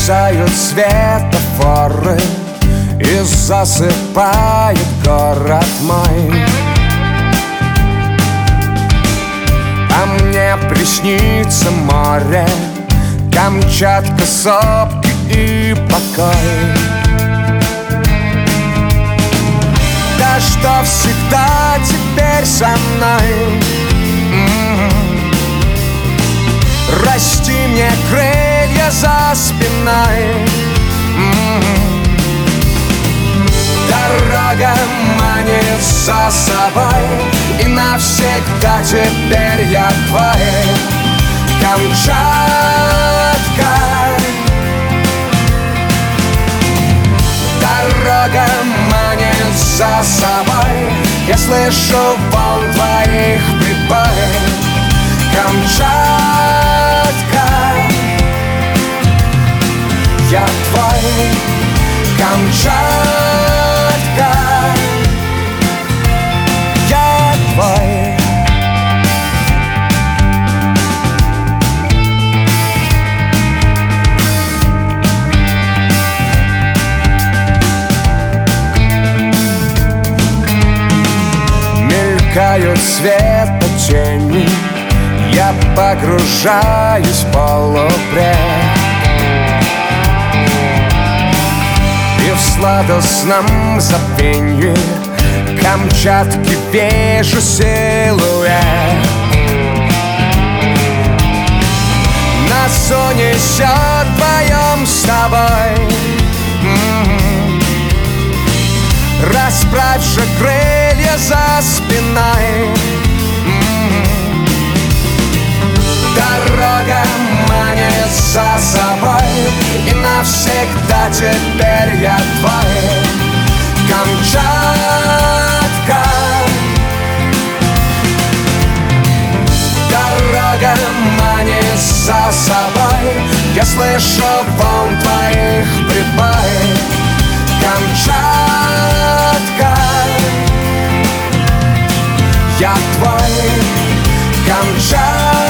Мерцают светофоры и засыпает город мой. А мне приснится море, Камчатка, сопки и покой. Да что всегда теперь со мной. Расти мне крылья за спиной. Дорога манит за собой, и навсегда теперь я твой. Камчатка, дорога манит за собой, я слышу волн твоих прибой. Камчатка, я твой. Камчатка, я твой. Мелькают светотени, я погружаюсь в полупред, и в сладостном забвенье Камчатки вижу силуэт. Нас унесет вдвоем с тобой. Расправь же крылья за спиной. Дорога манит за собой, и навсегда теперь я твой. Камчатка, дорога манит за собой, я слышу волн твоих прибой. Камчатка, я твой. Камчатка,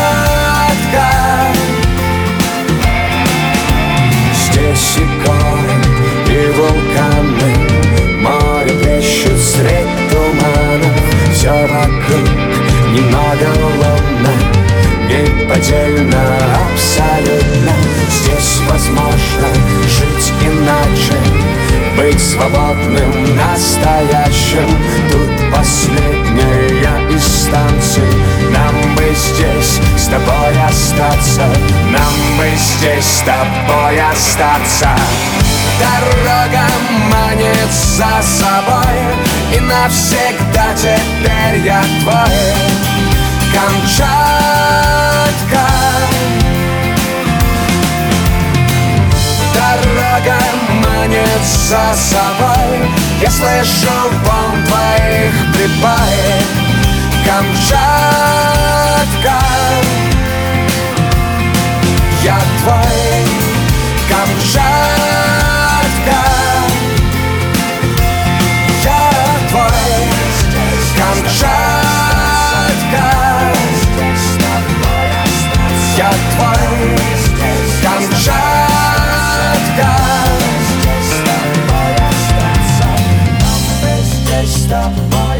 здесь и горы, и вулканы, море плещет средь туманов. Все вокруг немного лунно, неподдельно, абсолютно. Здесь возможно жить иначе, быть свободным, настоящим. Тут последняя из станций. Нам бы здесь с тобой остаться, нам бы здесь с тобой остаться. Дорога манит за собой, и навсегда теперь я твой. Камчатка, дорога манит за собой, я слышу волн твоих прибой. Камчатка, я твой. Камчатка, я твой. Камчатка, я твой. Камчатка, здесь с тобой.